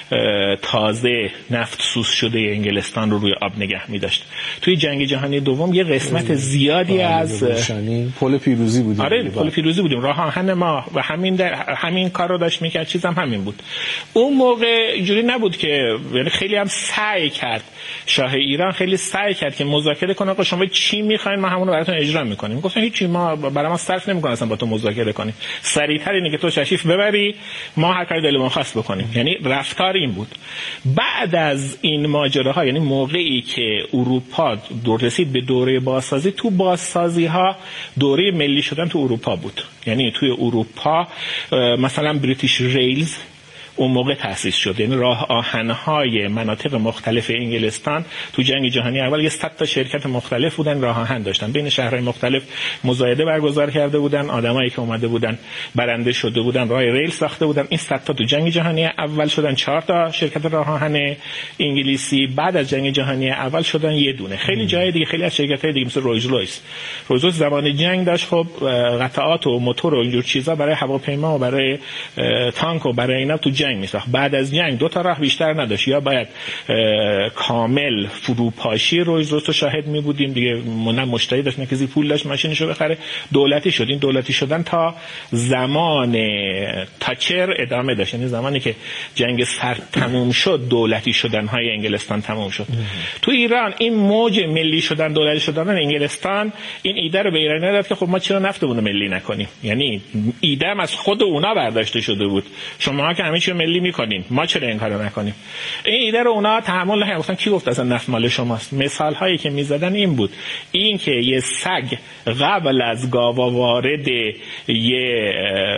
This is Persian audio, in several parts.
تازه نفت سوز شده انگلستان رو روی آب نگه می‌داشت. توی جنگ جهانی دوم یه قسمت زیادی از پل پیروزی بودیم. آره پل پیروزی بودیم، راه آهن ما و همین کار رو داشت می‌کرد. چیزم همین بود. اون موقع اینجوری نبود که یعنی خیلی هم سعی کرد، شاه ایران خیلی سعی کرد که مذاکره کنه. آقا شما چی می‌خواید ما همون رو براتون اجرا می‌کنیم. گفتن هیچی، ما برای ما صرف نمی‌کنیم اصلا با تو مذاکره کنیم. سریع‌تر اینه که تو تشریف ببری، ما هر کاری دلمون خواست بکنیم. یعنی رفتار این بود. بعد از این ماجراها، یعنی موقعی که اروپا رسید به دوره بازسازی، تو بازسازی‌ها دوره ملی شدن تو اروپا بود. یعنی توی اروپا مثلا بریتیش ریلز اون موقع تأسیس شد. یعنی راه آهن‌های مناطق مختلف انگلستان تو جنگ جهانی اول یه 100 تا شرکت مختلف بودن، راه آهن داشتن، بین شهرهای مختلف مزایده برگزار کرده بودن، آدمایی که اومده بودن برنده شده بودن، راه ریل ساخته بودن. این 100 تا تو جنگ جهانی اول شدن 4 تا شرکت راه آهن انگلیسی، بعد از جنگ جهانی اول شدن یه دونه. خیلی جای دیگه، خیلی از شرکت‌های دیگه مثل رویز رویس زمان جنگ داشت خب قطعات و موتور و اینجور چیزا برای هواپیما و برای تانک و برای اینا تو جنگ میساخت. بعد از جنگ دو تا راه بیشتر نداشت، یا باید کامل فروپاشی رویز رو شاهد می بودیم دیگه، نه مشتری داشت نه کسی پول داشت ماشینشو بخره. دولتی شد. این دولتی شدن تا زمان تاچر ادامه داشت، یعنی زمانی که جنگ سرد تموم شد دولتی شدن های انگلستان تموم شد. تو ایران این موج ملی شدن، دولتی شدن انگلستان، این ایده رو به ایران داد که خب ما چرا نفتمون رو ملی نکنیم. یعنی ایده از خود اونا برداشته شده بود، شما که همه چی ملی میکنین، ما چرا این کارو نکنیم. این ایده رو اونا تحمل نکردن. گفتن کی گفت اصلا نفت مال شماست؟ مثال هایی که میزدن این بود، این که یه سگ قبل از گاوا وارد یه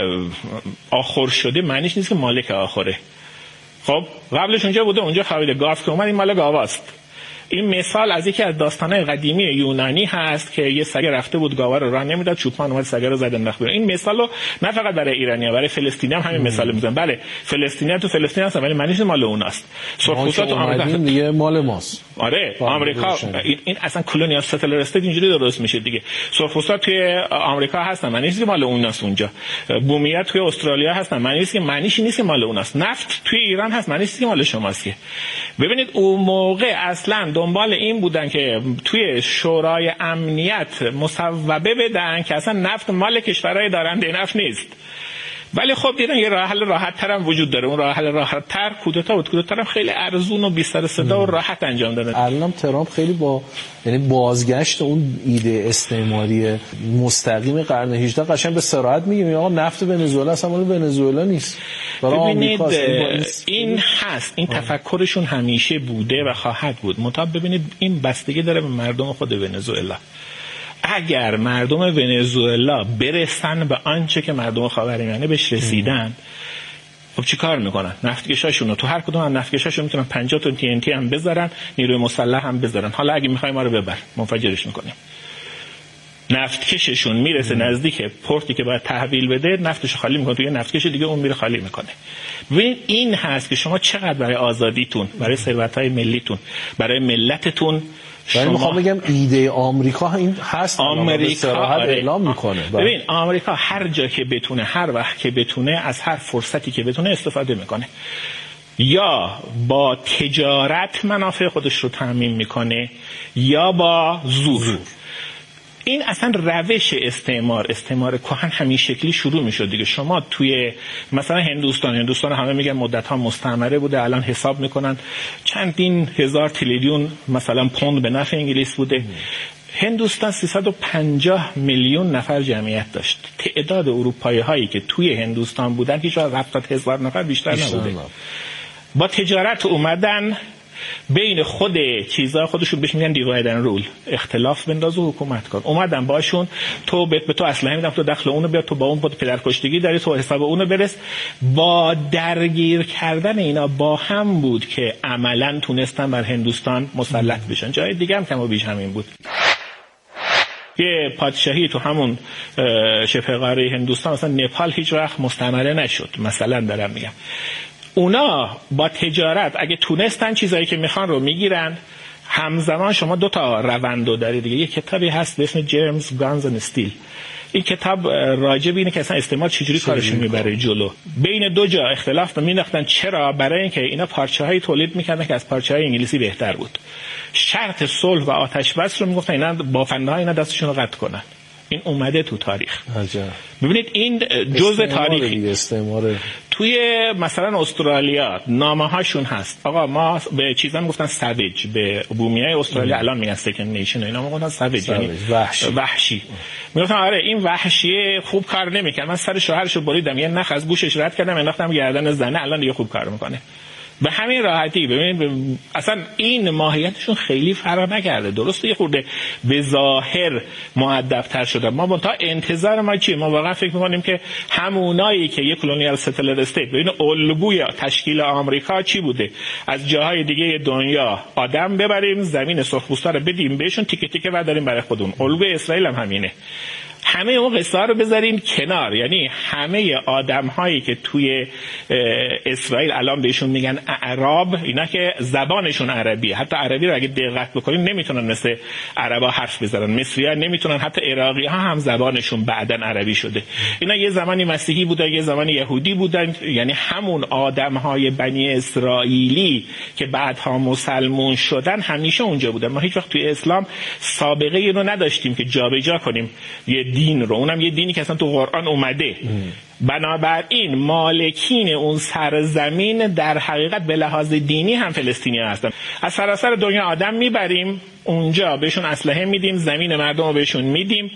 آخر شده معنیش نیست که مالک آخره. خب قبلش اونجا بوده، اونجا خوابیده، گاو که اومد این مال گاواست. این مثال از یکی از داستان‌های قدیمی یونانی هست که یه سگ رفته بود گاوا رو راه نمیداد، چوپان اومد سگ رو زد انداخت بیرون. این مثالو نه فقط برای ایرانی‌ها، برای فلسطینی‌ها هم همین مثال میزنن. بله فلسطینی‌ها تو فلسطین هستن ولی معنیش مال اوناست. سرخپوستا تو آمریکا دیگه مال ماست. آره آمریکا این اصلا کلونیال ستلر استیت اینجوری درست میشه دیگه. سرخپوستا توی آمریکا هستن معنیش مال اوناست اونجا. بومی‌ها توی استرالیا هستن معنیش نیست که مال اوناست. نفت توی ایران هست معنیش نیست که مال شماست. که ببینید اون موقع اصلا دنبال این بودن که توی شورای امنیت مصوبه بدن که اصلا نفت مال کشورهای دارنده نفت نیست. ولی خب دیدن یه راه حل راحت تر هم وجود داره. اون راه حل راحت تر کودتا بود. کودتا هم خیلی ارزون و بی سر صدا و راحت انجام دادن. الان ترامپ خیلی یعنی بازگشت اون ایده استعماری مستقیم قرن 18 قشنگ به صراحت میگه آقا نفت ونزوئلا اصلا مال ونزوئلا نیست. ببینید این هست، این تفکرشون همیشه بوده و خواهد بود. مطابق ببینید این بستگی داره به مردم خود ونزوئلا. اگر مردم ونزوئلا برسن به آنچه که مردم خاورمیانه بهش رسیدن، خب چی کار میکنن؟ نفتکشاشون رو تو هر کدوم از نفتکشاشون میتونن 50 تا TNT هم بذارن، نیروی مسلح هم بذارن. حالا اگه میخوای ما رو ببر منفجرش میکنیم. نفتکششون میرسه نزدیک پورتی که باید تحویل بده، نفتشو خالی میکنه، توی نفتکش دیگه اون میره خالی میکنه. ببین این هست که شما چقدر برای آزادیتون، برای ثروت‌های ملیتون، برای ملتتون من میخوام بگم ایده آمریکا این هست. آمریکا اعلام میکنه. ببین آمریکا هر جا که بتونه، هر وقت که بتونه، از هر فرصتی که بتونه استفاده میکنه. یا با تجارت منافع خودش رو تامین میکنه یا با زور. این اصلا روش استعمار کهن همین شکلی شروع میشد دیگه. شما توی مثلا هندوستان همه میگن مدت ها مستعمره بوده، الان حساب میکنن چندین هزار تریلیون مثلا پوند به نفع انگلیس بوده. هندوستان 350 میلیون نفر جمعیت داشت. تعداد اروپایی هایی که توی هندوستان بودن هیچ وقت 70,000 نفر بیشتر نبوده. با تجارت اومدن بین خود چیزا، خودشون بهش میگن دیواید اند رول، اختلاف بنداز و حکومت کن. اومدن باشون تو به تو اسلحه میدم، تو دخل اونو بیار، تو با اون پدرکشتگی داری، تو حساب اونو برس. با درگیر کردن اینا با هم بود که عملاً تونستن بر هندوستان مسلط بشن. جای دیگه هم کم و بیش همین بود. یه پادشاهی تو همون شبه قاره هندوستان، مثلا نپال هیچ وقت مستعمره نشد، مثلا دارم میگم. اونا با تجارت اگه تونستن چیزایی که میخوان رو میگیرن، همزمان شما دو تا روندو دارید دیگه. یک کتابی هست به اسم جرمز گانز اند استیل. این کتاب راجع به اینه که اصلا استعمار چجوری کارشون میبره جلو. بین دو جا اختلاف مینداختن. چرا؟ برای اینکه اینا پارچه‌های تولید میکردن که از پارچه‌های انگلیسی بهتر بود. شرط صلح و آتش بس رو میگفتن اینا بافنده‌ها اینا دستشون رو قطع کنن. این اومده تو تاریخ. عجب. ببینید این جزء تاریخی. استعمار توی مثلا استرالیا نامه هاشون هست. آقا ما به چیزا میگفتن ساویج، به بومیای استرالیا الان میگن سکند نیشن، اینا میگفتن ساویج یعنی وحشی. میگفتن آره این وحشی خوب کار نمیکنه. من سر شوهرشو بریدم، یه نخ از گوشش رد کردم انداختم گردن زنه، الان دیگه خوب کار میکنه. به همین راحتی. ببینید اصلا این ماهیتشون خیلی فرق نکرده. درسته یه خورده به ظاهر مؤدب‌تر شدن. ما تا انتظار ما چیه؟ ما واقعا فکر می‌کنیم که همونایی که یک کلونیال ستلر استیت ببین الگوی تشکیل آمریکا چی بوده؟ از جاهای دیگه دنیا آدم ببریم، زمین سرخپوستا رو بدیم بهشون، تیکه تیکه برداریم برای خودمون. الگوی اسرائیل هم همینه. همه اون قصه ها رو بذارین کنار. یعنی همه آدم هایی که توی اسرائیل الان بهشون میگن اعراب، اینا که زبانشون عربیه، حتی عربی رو اگه دقت بکنین نمیتونن مثل عربا حرف بزنن، مصری‌ها نمیتونن، حتی عراقی ها هم زبانشون بعدن عربی شده. اینا یه زمانی مسیحی بودن، یه زمانی یهودی بودن. یعنی همون آدم های بنی اسرائیلی که بعدها مسلمون شدن همیشه اونجا بودن. ما هیچ وقت توی اسلام سابقه اینو نداشتیم که جابجا کنیم یه دین رو، اونم یه دینی که اصلا تو قرآن اومده. بنابراین مالکین اون سرزمین در حقیقت به لحاظ دینی هم فلسطینی هستن. از سراسر دنیا آدم میبریم اونجا، بهشون اسلحه میدیم، زمین مردم رو بهشون میدیم.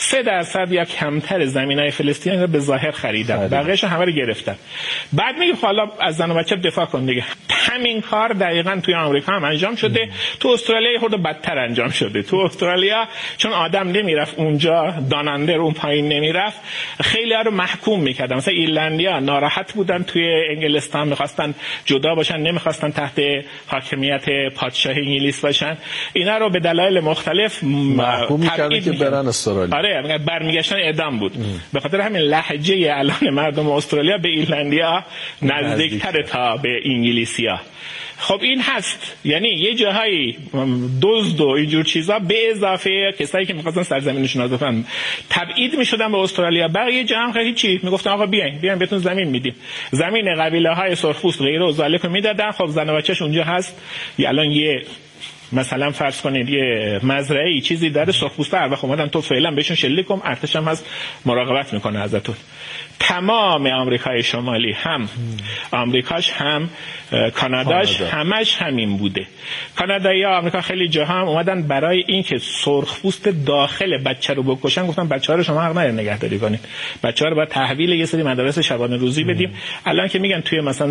3% یا کمتر زمینای فلسطینی رو به ظاهر خریدن، بقیه‌اش همه رو گرفتن. بعد میگه حالا از زن و بچه دفاع کن دیگه. همین کار دقیقاً توی آمریکا هم انجام شده. تو استرالیا خود بدتر انجام شده. تو استرالیا چون آدم نمیرفت اونجا، داننده اون پایین نمیرفت، خیلی‌ها رو محکوم میکردن. مثلا ایرلندیا ناراحت بودن، توی انگلستان میخواستن جدا باشن، نمیخواستن تحت حاکمیت پادشاه انگلیس باشن. اینا رو به دلایل مختلف محکوم میکردن که برن استرالیا. آره برمیگشتن اعدام بود. به خاطر همین لهجه الان مردم استرالیا به ایرلندیا نزدیکتر تا به انگلیسیا. خب این هست. یعنی یه جاهایی دزد و اینجور چیزا به اضافه کسایی که می‌خواستن سرزمینشون رو بفهمن تبعید می‌شدن به استرالیا. بقیه جا هم خیلی چی میگفتن آقا بیاین بهتون زمین میدیم، زمین قبیله‌های سرخپوست غیره و ذالک رو میدادن. خب زن و بچه‌ش اونجا هست. الان یه مثلا فرض کنید یه مزرعه‌ای چیزی داره، سرخپوستا هر وقت اومدن تو فعلا بهشون شلیک کن، ارتش هم هست مراقبت میکنه ازتون. تمام آمریکای شمالی هم آمریکاش هم کاناداش همش همین بوده. کانادایی‌ها آمریکا خیلی جاها هم اومدن برای اینکه سرخپوست داخل بچه رو بکشن گفتن بچه‌ها رو شما حق ندارید نگهداری کنید، بچه‌ها رو باید تحویل یه سری مدارس شبانه روزی بدیم. الان که میگن توی مثلا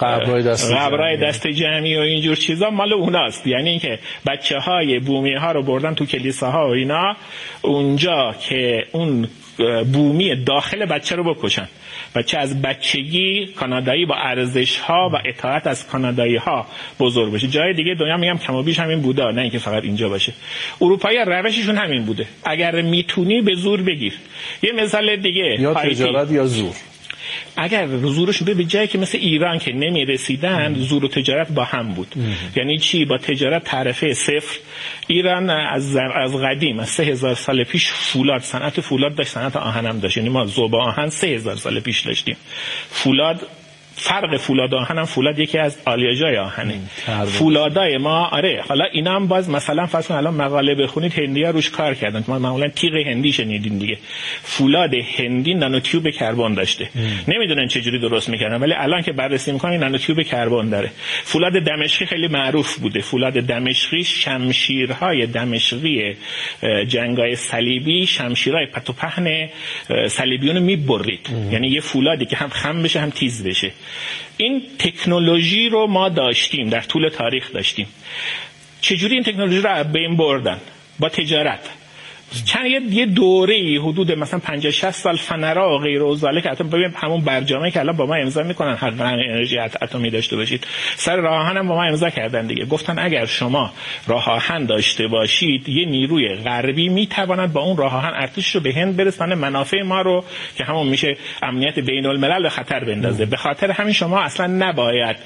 قبرای دست جمعی و اینجور چیزا مال اوناست. یعنی اینکه بچه‌های بومی‌ها رو بردن تو کلیساها و اینا اونجا که اون بومی داخل بچه رو بکشن. بچه از بچگی کانادایی با ارزش‌ها و اطاعت از کانادایی‌ها بزرگ بشه. جای دیگه دنیا میگم کم و بیش همین بوده، نه اینکه فقط اینجا باشه. اروپایی روششون همین بوده. اگر میتونی به زور بگیر. یه مثال دیگه یا تجارت یا زور. اگر زورش به جایی که مثل ایران که نمی رسیدن، زور و تجارت با هم بود. یعنی چی؟ با تجارت تعرفه صفر. ایران از قدیم از 3000 سال پیش فولاد، صنعت فولاد داشت، صنعت آهن هم داشت. یعنی ما ذوب آهن 3000 سال پیش داشتیم. فولاد، فرق فولاد و آهن هم، فولاد یکی از آلیاژهای آهنه. فولادای ما آره، حالا اینا هم باز مثلا فرض کن الان مقاله بخونید هندی‌ها روش کار کردن. ما معمولا تیغ هندی شنیدین دیگه. فولاد هندی نانوتیوب کربن داشته. نمیدونن چه جوری درست میکردن، ولی الان که بررسی میکنین نانوتیوب کربن داره. فولاد دمشقی خیلی معروف بوده. فولاد دمشقی، شمشیرهای دمشقی جنگای صلیبی، شمشیرهای پت و پهن صلیبیون میبرید. یعنی یه فولادی که هم خم بشه هم تیز بشه. این تکنولوژی رو ما داشتیم، در طول تاریخ داشتیم. چجوری این تکنولوژی رو بین بردن؟ با تجارت. یه دوره‌ای حدود مثلا 50-60 سال فنرا و غیر و ذالک، حتی ببین همون برجامه که الان با ما امضا میکنن حق انرژی اتمی داشته باشید، سر راه آهن هم با ما امضا کردن دیگه. گفتن اگر شما راه آهن داشته باشید یه نیروی غربی میتواند با اون راه آهن ارتش رو به هند برسانه، منافع ما رو که همون میشه امنیت بین الملل به خطر بندازه. به خاطر همین شما اصلا نباید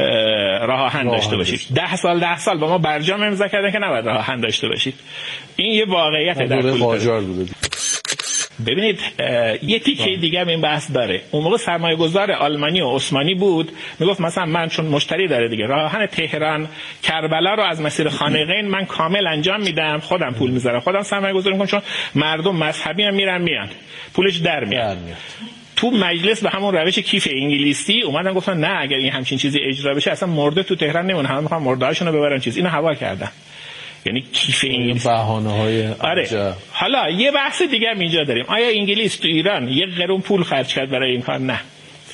راه آهن داشته باشید. 10 سال با ما برجام امضا کردن که نباید راه آهن داشته باشید. این یه واقعیت در قاجار بوده. ببینید یه تیکه دیگه هم این بحث داره. اون موقع سرمایه‌گذار آلمانی و عثمانی بود، میگفت مثلا من چون مشتری داره دیگه، راه آهن تهران کربلا رو از مسیر خانقین من کامل انجام میدم، خودم پول میذارم، خودم سرمایه‌گذاری میکنم، چون مردم مذهبی هم میان پولش در میاد. تو مجلس به همون روش کیف انگلیسی اومدن گفتن نه اگر این همچین چیزی اجرا بشه اصلا مرده تو تهران نمونه، همه میخوان مردهاشونو ببرن چیز. اینو هوا کردن. یعنی کیف انگلیسی، بهانه‌های آره. حالا یه بحث دیگه هم اینجا داریم، آیا انگلیس تو ایران یه قرون پول خرج کرد برای این کار؟ نه.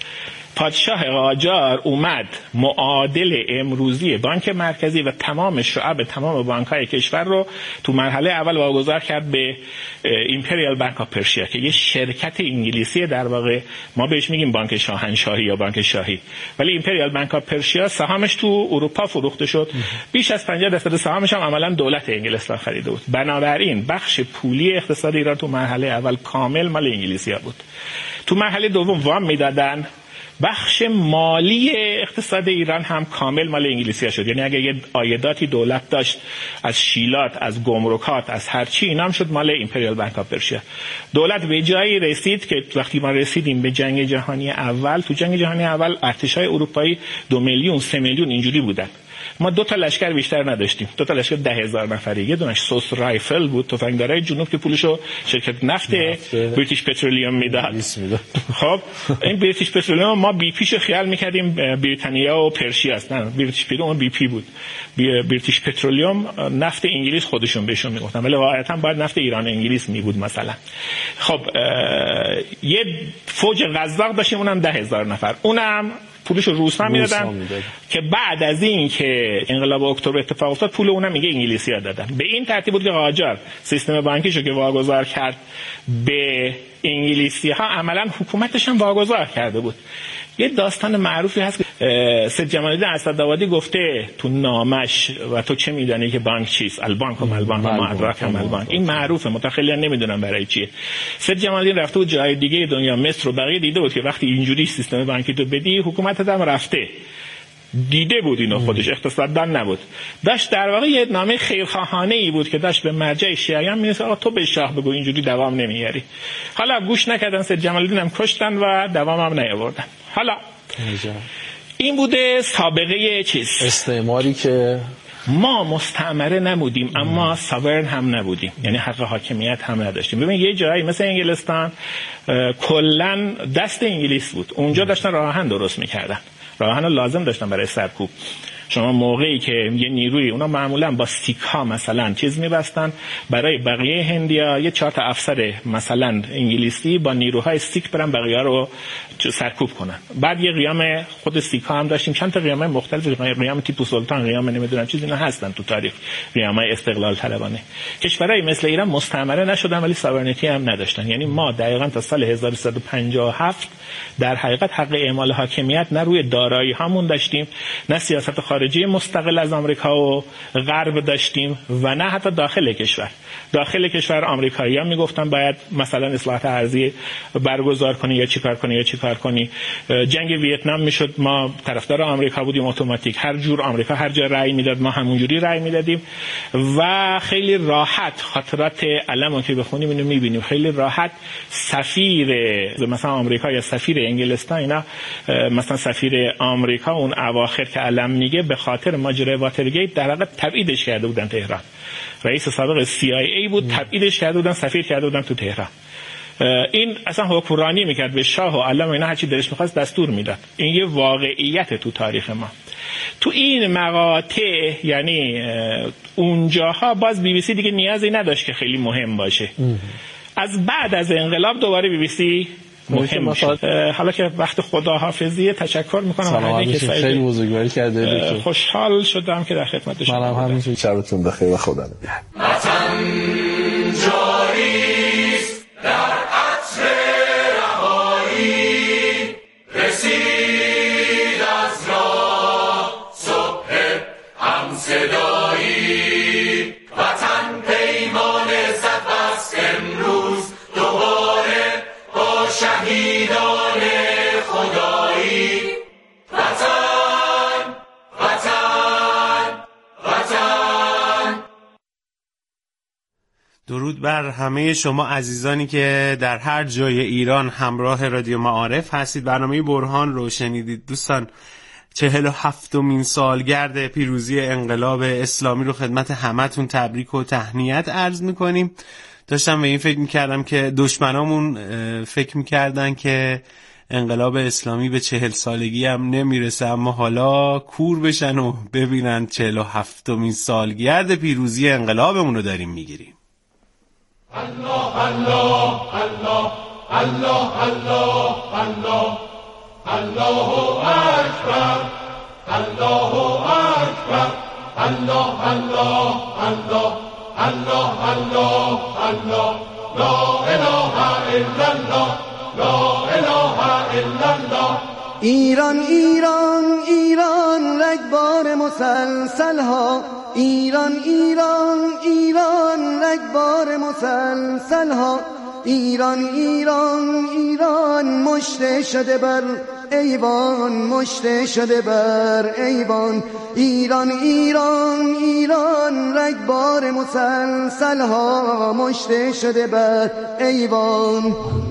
پادشاه قاجار اومد معادل امروزی بانک مرکزی و تمام شعب تمام بانک‌های کشور رو تو مرحله اول واگذار کرد به ایمپریال بانک آف پرشیا که یه شرکت انگلیسی، در واقع ما بهش میگیم بانک شاهنشاهی یا بانک شاهی، ولی ایمپریال بانک آف پرشیا سهامش تو اروپا فروخته شد. بیش از 50% سهامش هم عملاً دولت انگلستان خریده بود. بنابراین بخش پولی اقتصاد ایران تو مرحله اول کامل مال انگلیسی‌ها بود. تو مرحله دوم وام میدادن، بخش مالی اقتصاد ایران هم کامل مال انگلیسی‌ها شد. یعنی اگه یه عایداتی دولت داشت از شیلات، از گمرکات، از هر چی، اینا هم شد مال ایمپریال بانک آف پرشیا. دولت به جایی رسید که وقتی ما رسیدیم به جنگ جهانی اول، تو جنگ جهانی اول ارتش‌های اروپایی 2 میلیون 3 میلیون اینجوری بودن. ما 2 تا لشکر بیشتر نداشتیم، 2 تا لشکر 10,000 نفری. یه دونش سوس رایفل بود، تفنگدارای جنوب که پولشو شرکت نفت بریتیش پترولیوم میداد. خب این بریتیش پترولیوم ما بی پیشو خیال میکردیم بریتانیا و پرشیا است، نه بریتیش پترولیوم بی پی بود. بریتیش پترولیوم نفت انگلیس خودشون بهشون میگفتن، ولی واقعا باید نفت ایران انگلیس می بود مثلا. خب یه فوج غزاق داشتیم، اونم 10,000 نفر، اونم پولش رو روس‌ها میدادن که بعد از این که انقلاب اکتبر اتفاق افتاد پول اونم میگه انگلیسی‌ها دادن. به این ترتیب بود که قاجار سیستم بانکیشو که واگذار کرد به انگلیسی‌ها، عملاً حکومتش هم واگذار کرده بود. یه داستان معروفی هست که سید جمال الدین اسدآبادی گفته تو نامش و تو چه میدانی که بانک چیست؟ البانک و ملبانک و ما ادراک ملبانک. این معروفه، متخیلیان نمیدونن برای چیه. سید جمال الدین رفته بود جای دیگه دنیا، مصر و بقیه، دیده بود که وقتی اینجوری سیستم بانکی تو بدی حکومتت هم رفته، دیده بود اینو، خودش اقتصاددان نبود، داشت در واقع یه نامه خیرخواهانه ای بود که داشت به مرجع شیعیان می‌نویسه آقا تو به شاه بگو اینجوری دوام نمیاری. حالا گوش نکردن، سید جمال الدین هم کشتن و دوام هم نیاوردن. حالا این بوده سابقه چیز استعماری که ما مستعمره نبودیم اما ساورن هم نبودیم، یعنی حق حاکمیت هم نداشتیم. ببین یه جایی مثل انگلستان کلا دست انگلیس بود، اونجا داشتن راه آهن درست میکردن، راه آهن لازم داشتن برای سرکوب. شما موقعی که یه نیروی، اونا معمولا با سیک ها مثلا چیز میبستن برای بقیه هندیا، یه 4 تا افسر مثلا انگلیسی با نیروهای سیک برن بقیه رو سرکوب کنن. بعد یه قیام خود سیک ها هم داشتیم، چند تا قیام مختلف، قیام تیپو سلطان، قیام نمیدونم چیز، اینا هستن تو تاریخ، قیامای استقلال طلبانه. کشورهای مثل ایران مستعمره نشدن ولی ساورنیتی هم نداشتن. یعنی ما دقیقاً تا سال 1357 در حقیقت حق اعمال حاکمیت نه روی دارایی هامون داشتیم، نه سیاست خارجی مستقل از آمریکا و غرب داشتیم، و نه حتی داخل کشور. داخل کشور آمریکایی‌ها میگفتن باید مثلا اصلاحات ارضی برگزار کنی یا چیکار کنی. جنگ ویتنام میشد، ما طرفدار آمریکا بودیم اتوماتیک، هر جور آمریکا هر جا رأی میداد ما همونجوری رأی میدادیم و خیلی راحت خاطرات علمو که بخونیم اینو میبینیم، خیلی راحت سفیر مثلا آمریکا یا سفیر انگلستان، اینا مثلا سفیر آمریکا اون اواخر که علم میگه به خاطر ماجرای واترگیت در واقع تبعیدش کرده بودن تهران. رئیس سابق CIA بود، تبعیدش کرده بودن، سفیر کرده بودن تو تهران. این اصلا حکمرانی میکرد به شاه و علم، اینا هر چی دلش میخواست دستور میداد. این یه واقعیت تو تاریخ ما. تو این مقاطع یعنی اونجاها باز BBC دیگه نیازی نداشت که خیلی مهم باشه. از بعد از انقلاب دوباره BBC مهم شد. حالا که وقت خداحافظی تشکر میکنم که خیلی بزرگواری کرده. خوشحال شدم که در خدمت شما. منم همینجوری. شبتون بخیر و خدا نگهدار. درود بر همه شما عزیزانی که در هر جای ایران همراه رادیو معارف هستید. برنامه برهان رو شنیدید دوستان. 47مین سالگرد پیروزی انقلاب اسلامی رو خدمت همتون تبریک و تهنیت عرض میکنیم. داشتم به این فکر میکردم که دشمنامون فکر میکردن که انقلاب اسلامی به 40 سالگی هم نمیرسه، اما حالا کور بشن و ببینن 47مین سالگرد پیروزی انقلابمون رو داریم میگیریم. الله الله الله الله الله الله الله اکبر الله اکبر الله الله الله الله الله الله لا اله الا الله لا اله الا الله. ایران ایران ایران رگبار مسلسل ها، ایران ایران ایران رگبار مسلسل ها، ایران ایران ایران مشته شده بر ایوان، مشته شده بر ایوان، ایران ایران ایران رگبار مسلسل ها، مشته شده بر ایوان.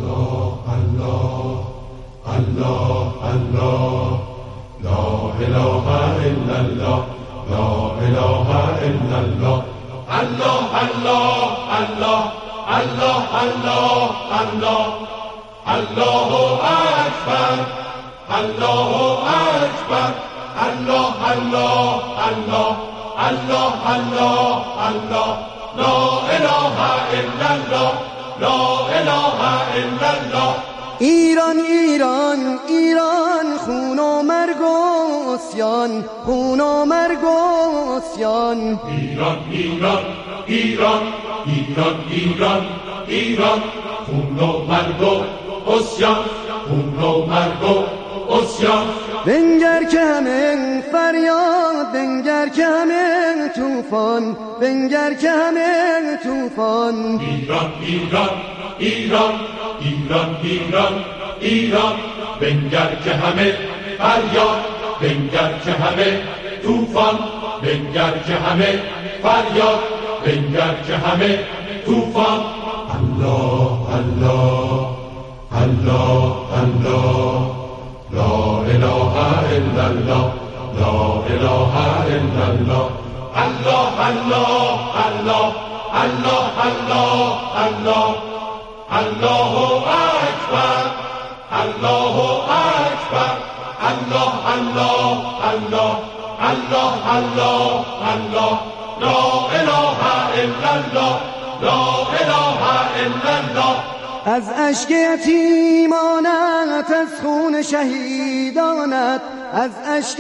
الله الله لا اله الا الله لا اله الا الله. الله الله الله الله الله الله الله اکبر الله اکبر الله الله الله الله الله الله لا اله الا الله لا اله الا الله. ایران ایران ایران خون و مرگ و عصیان، خون و مرگ و عصیان. ایران ایران ایران ایران ایران ایران خون و مرگ و عصیان، خون و مرگ و عصیان. بنگر که همه فریاد، بنگر که همه طوفان، بنگر که همه طوفان. ایران ایران ایران ایران ایران ایران بنگر که همه فریاد، بنگر که همه طوفان، بنگر که همه فریاد، بنگر که همه طوفان. الله الله الله الله لا اله الا الله لا اله الا الله. الله الله الله الله الله الله الله اکبر الله اکبر الله الله الله الله الله الله لا اله الا الله لا اله الا الله. از اشک یتیمانت، از خون شهیدانت، از اشک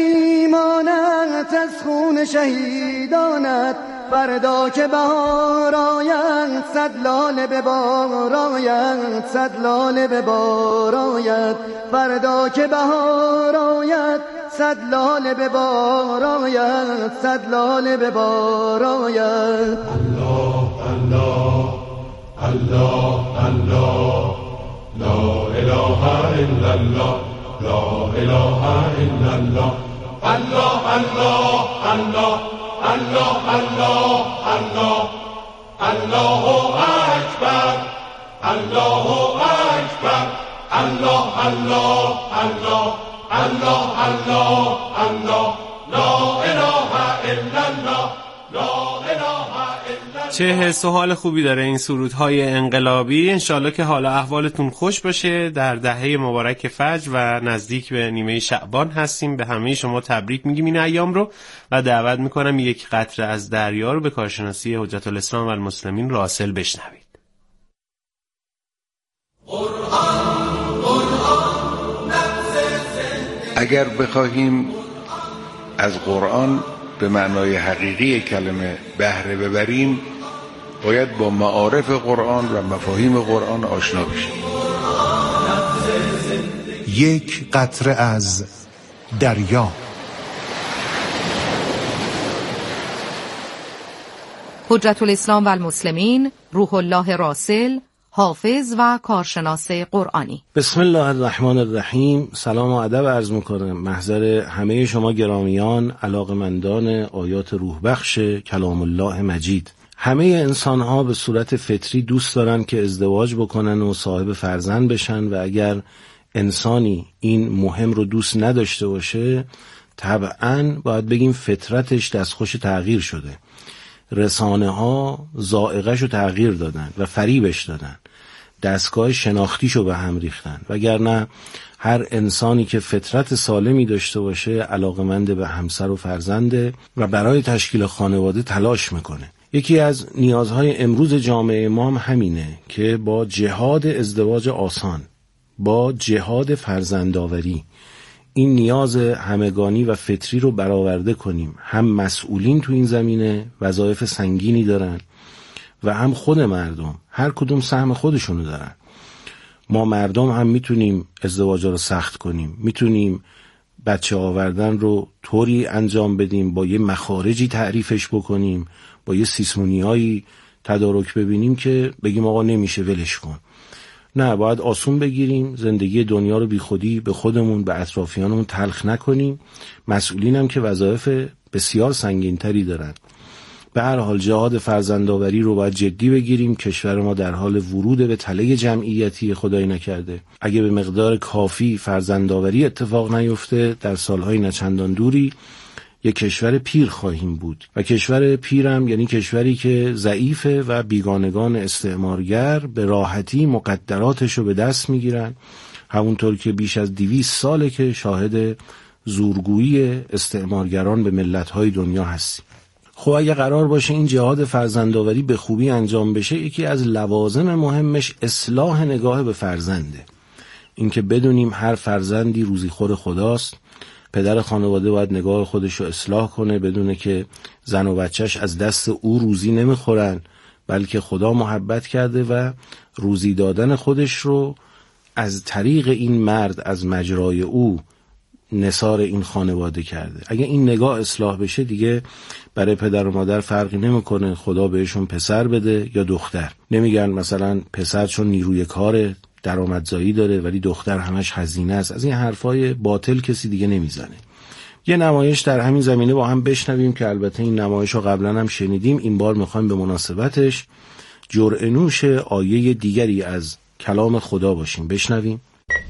یتیمانت، از خون شهیدانت. فردا که بهار آید، صد لاله به بار آید، صد لاله به بار آید. فردا که بهار آید، صد لاله به بار آید، صد لاله به بار آید. الله الله الله الله لا اله الا الله لا اله الا الله. الله الله الله الله الله الله الله اکبر الله اکبر الله الله الله الله الله الله لا اله الا الله لا اله الا الله. چه حس و حال خوبی داره این سرودهای انقلابی. انشالله که حالا احوالتون خوش باشه. در دهه مبارک فجر و نزدیک به نیمه شعبان هستیم. به همه شما تبریک میگیم این ایام رو و دعوت میکنم یک قطره از دریا رو به کارشناسی حجت الاسلام و المسلمین راسل بشنوید. اگر بخواهیم از قرآن به معنای حقیقی کلمه بهره ببریم، باید با معارف قرآن و مفاهیم قرآن آشنا بشیم. یک قطره از دریا. حجت الاسلام و المسلمین روح الله راسل، حافظ و کارشناس قرآنی. بسم الله الرحمن الرحیم. سلام و ادب عرض میکنم محضر همه شما گرامیان، علاقمندان آیات روح بخش کلام الله مجید. همه انسان ها به صورت فطری دوست دارن که ازدواج بکنن و صاحب فرزند بشن و اگر انسانی این مهم رو دوست نداشته باشه طبعاً باید بگیم فطرتش دستخوش تغییر شده. رسانه ها ذائقه‌شو تغییر دادن و فریبش دادن، دستگاه شناختیشو به هم ریختن، وگرنه هر انسانی که فطرت سالمی داشته باشه علاقمند به همسر و فرزنده و برای تشکیل خانواده تلاش میکنه. یکی از نیازهای امروز جامعه ما هم همینه که با جهاد ازدواج آسان، با جهاد فرزندآوری این نیاز همگانی و فطری رو برآورده کنیم. هم مسئولین تو این زمینه وظایف سنگینی دارن و هم خود مردم هر کدوم سهم خودشونو دارن. ما مردم هم میتونیم ازدواج رو سخت کنیم، میتونیم بچه آوردن رو طوری انجام بدیم، با یه مخارجی تعریفش بکنیم، با یه سیسمونیایی تدارک ببینیم که بگیم آقا نمیشه ولش کن. نه، باید آسون بگیریم، زندگی دنیا رو بی خودی به خودمون به اطرافیانمون تلخ نکنیم. مسئولین هم که وظایف بسیار سنگین‌تری دارن. به هر حال جهاد فرزندآوری رو باید جدی بگیریم. کشور ما در حال ورود به تله جمعیتی خدای نکرده. اگه به مقدار کافی فرزندآوری اتفاق نیفته در سالهای نچندان دوری یک کشور پیر خواهیم بود و کشور پیرم یعنی کشوری که ضعیفه و بیگانگان استعمارگر به راحتی مقدراتش رو به دست میگیرن، همونطور که بیش از 200 ساله که شاهد زورگویی استعمارگران به ملت‌های دنیا هستیم. خب اگه قرار باشه این جهاد فرزندآوری به خوبی انجام بشه، یکی از لوازم مهمش اصلاح نگاه به فرزنده. اینکه بدونیم هر فرزندی روزیخور خداست. پدر خانواده باید نگاه خودش رو اصلاح کنه، بدونه که زن و بچهش از دست او روزی نمیخورن، بلکه خدا محبت کرده و روزی دادن خودش رو از طریق این مرد از مجرای او نثار این خانواده کرده. اگه این نگاه اصلاح بشه دیگه برای پدر و مادر فرقی نمیکنه خدا بهشون پسر بده یا دختر. نمیگن مثلا پسر چون نیروی کاره درآمدزایی داره ولی دختر همش هزینه است. از این حرفای باطل کسی دیگه نمیزنه. یه نمایش در همین زمینه با هم بشنویم که البته این نمایش رو قبلا هم شنیدیم. این بار میخوایم به مناسبتش جرعه‌نوش آیه دیگری از کلام خدا باشیم. بشنویم.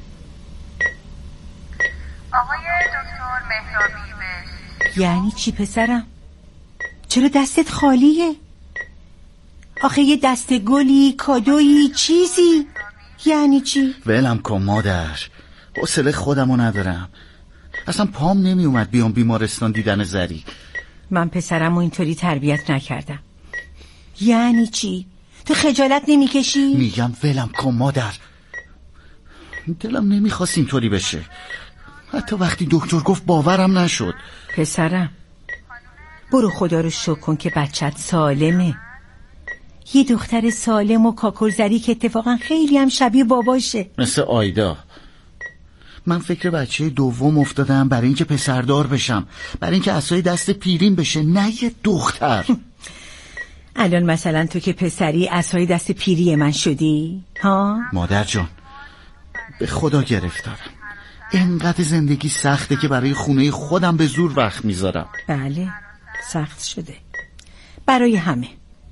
آقای دکتر مهرابی به یعنی چی پسرم؟ چرا دستت خالیه؟ آخه یه دست گلی، کادویی، چیزی؟ یعنی چی؟ ولم کن مادر، حوصله خودمو ندارم. اصلا پام نمی اومد بیام بیمارستان دیدن زری. من پسرمو اینطوری تربیت نکردم. یعنی چی؟ تو خجالت نمیکشی؟ میگم ولم کن مادر، دلم نمیخواست اینطوری بشه. حتی وقتی دکتر گفت باورم نشد. پسرم برو خدا رو شکر کن که بچت سالمه. یه دختر سالم و کاکلزری که اتفاقا خیلی هم شبیه باباشه، مثل آیدا. من فکر بچه دوم افتادم برای اینکه پسردار بشم، برای اینکه عصای دست پیریم بشه، نه یه دختر. الان مثلا تو که پسری عصای دست پیری من شدی ها؟ مادر جان به خدا گرفتارم. اینقدر زندگی سخته که برای خونه خودم به زور وقت میذارم. بله سخت شده برای همه.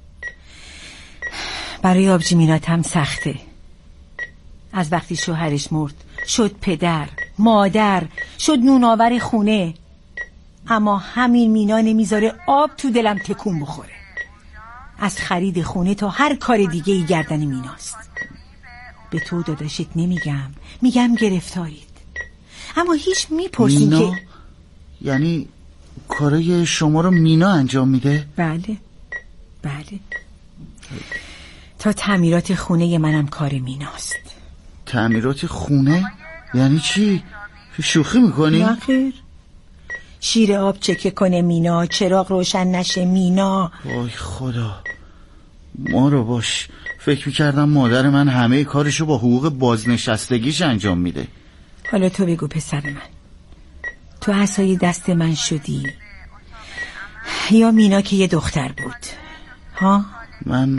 برای آبجی مینات هم سخته. از وقتی شوهرش مرد شد پدر، مادر، شد نونآور خونه. اما همین مینا نمیذاره آب تو دلم تکون بخوره. از خرید خونه تا هر کار دیگه ای گردن میناست. به تو داداشت نمیگم، میگم گرفتارید. اما هیچ میپرسین که یعنی کارای شما رو مینا انجام میده؟ بله بله، تا تعمیرات خونه منم کار میناست. تعمیرات خونه؟ یعنی چی؟ شوخی میکنی؟ نه خیر. شیر آب چکه کنه مینا، چراغ روشن نشه مینا. وای خدا، ما رو باش. فکر میکردم مادر من همه کارشو با حقوق بازنشستگیش انجام میده. حالا تو بگو پسر من، تو عصای دست من شدی یا مینا که یه دختر بود؟ ها؟ من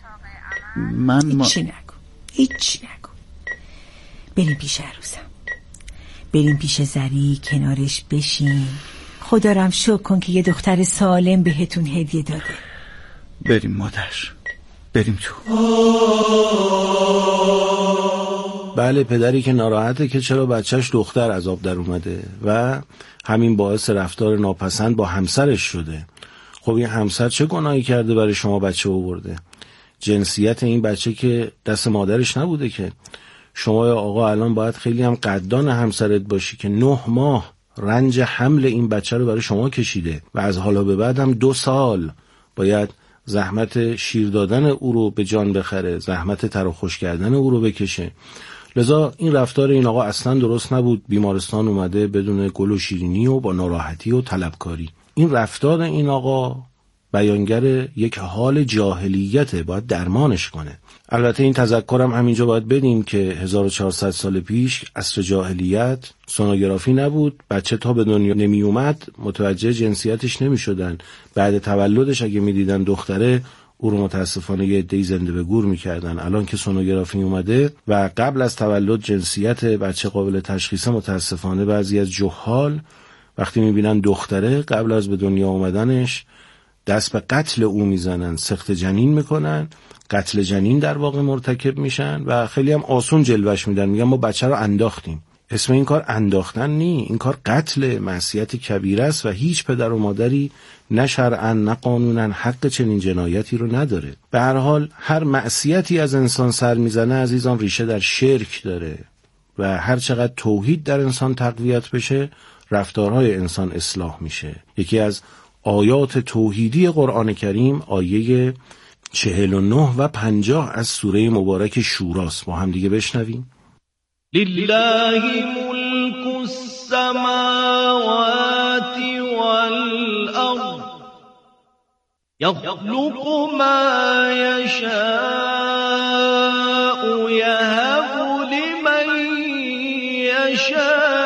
هیچی نگو. بریم پیش عروسم، بریم پیش زری، کنارش بشین. خدا رو هم شکر کن که یه دختر سالم بهتون هدیه داده. بریم مادر، بریم تو. بله، پدری که ناراحته که چرا بچهش دختر از آب در اومده و همین باعث رفتار ناپسند با همسرش شده. خب این همسر چه گناهی کرده برای شما بچه آورده؟ جنسیت این بچه که دست مادرش نبوده که. شما یا آقا الان باید خیلی هم قدردان همسرت باشی که 9 ماه رنج حمل این بچه رو برای شما کشیده و از حالا به بعد هم 2 سال باید زحمت شیر دادن او رو به جان بخره، زحمت تر و خوش کردن او رو بکشه. لذا این رفتار این آقا اصلا درست نبود. بیمارستان اومده بدون گل و شیرینی و با ناراحتی و طلبکاری. این رفتار این آقا بیانگر یک حال جاهلیته، باید درمانش کنه. البته این تذکرم همینجا باید بدیم که 1400 سال پیش عصر جاهلیت سونوگرافی نبود. بچه تا به دنیا نمی اومد متوجه جنسیتش نمی شدن. بعد تولدش اگه می دیدن دختره، او رو متاسفانه یه عده‌ای زنده به گور می کردن. الان که سونوگرافی اومده و قبل از تولد جنسیت بچه قابل تشخیصه، متاسفانه بعضی از جهال وقتی می بینن دختره قبل از به دنیا اومدنش دست به قتل او میزنن، سخت جنین میکنن، قتل جنین در واقع مرتکب میشن و خیلی هم آسون جلوش میدن، میگن ما بچه رو انداختیم. اسم این کار انداختن نی، این کار قتل، معصیت کبیره است و هیچ پدر و مادری نه شرعاً نه قانوناً حق چنین جنایتی رو نداره. به هر حال هر معصیتی از انسان سر میزنه عزیزان ریشه در شرک داره و هر چقدر توحید در انسان تقویت بشه رفتارهای انسان اصلاح میشه. یکی از آیات توحیدی قرآن کریم آیه 49 و 50 از سوره مبارک شوراست. با هم دیگه بشنویم. لله ملک السماوات والارض یخلق ما یشاء یهب لمن یشاء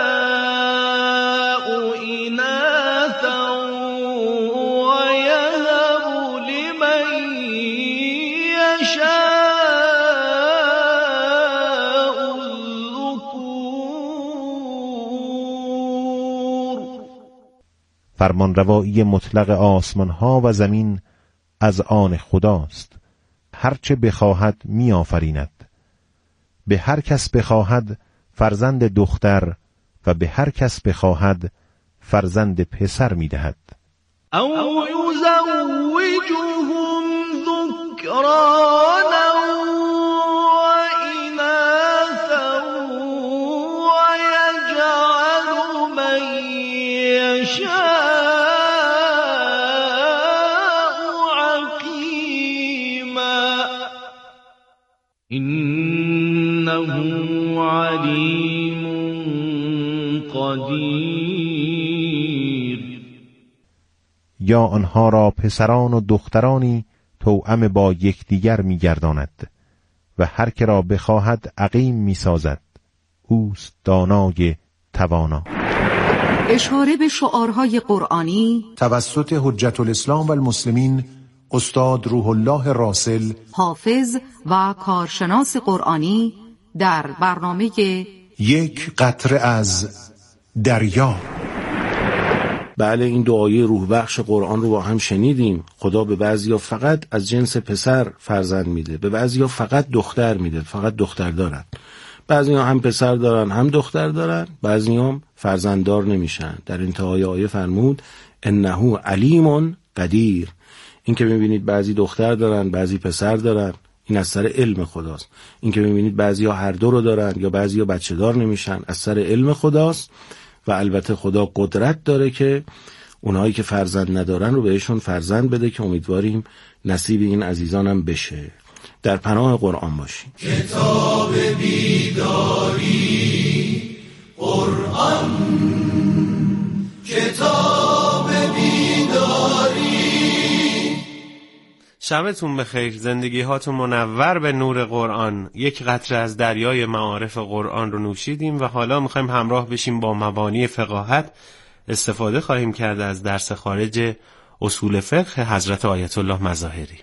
فرمانروایی مطلق آسمان ها و زمین از آن خداست. هرچه بخواهد می آفریند. به هر کس بخواهد فرزند دختر و به هر کس بخواهد فرزند پسر می دهد. او یزوجهم ذکرانا و اناثا و یجعل من یشاء إنه عليم قدیر. یا آنها را پسران و دخترانی توأم با یکدیگر می‌گرداند و هر که را بخواهد عقیم می‌سازد. اوست دانای توانا. اشاره به شعارهای قرآنی توسط حجت الاسلام و المسلمین استاد روح الله راسل، حافظ و کارشناس قرآنی در برنامه یک قطره از دریا. بله، این دعای روح بخش قرآن رو با هم شنیدیم. خدا به بعضیا فقط از جنس پسر فرزند میده، به بعضیا فقط دختر میده، فقط دختر دارن. بعضیا هم پسر دارن هم دختر دارن، بعضیا هم فرزنددار نمیشن. در انتهای آیه فرمود انه علیم قدیر. این که میبینید بعضی دختر دارن بعضی پسر دارن، این از سر علم خداست. این که میبینید بعضی ها هر دو رو دارن یا بعضی ها بچه دار نمیشن، از سر علم خداست. و البته خدا قدرت داره که اونهایی که فرزند ندارن رو بهشون فرزند بده که امیدواریم نصیب این عزیزانم بشه. در پناه قرآن باشیم. کتاب بیداری قرآن، کتاب بیداری. شبتون بخیر، زندگی هاتون منور به نور قرآن. یک قطره از دریای معارف قرآن رو نوشیدیم و حالا میخوایم همراه بشیم با مبانی فقاهت. استفاده خواهیم کرد از درس خارج اصول فقه حضرت آیت الله مظاهری.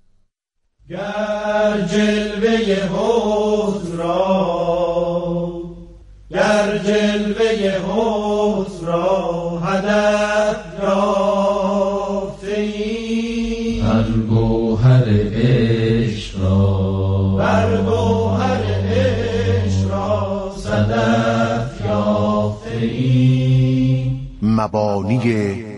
گر جلوه حسن را، گر جلوه حسن را هدف یافته‌ای، هر گوهر عشق را بر گوهر عشق را صدف یافته ایم. مبانی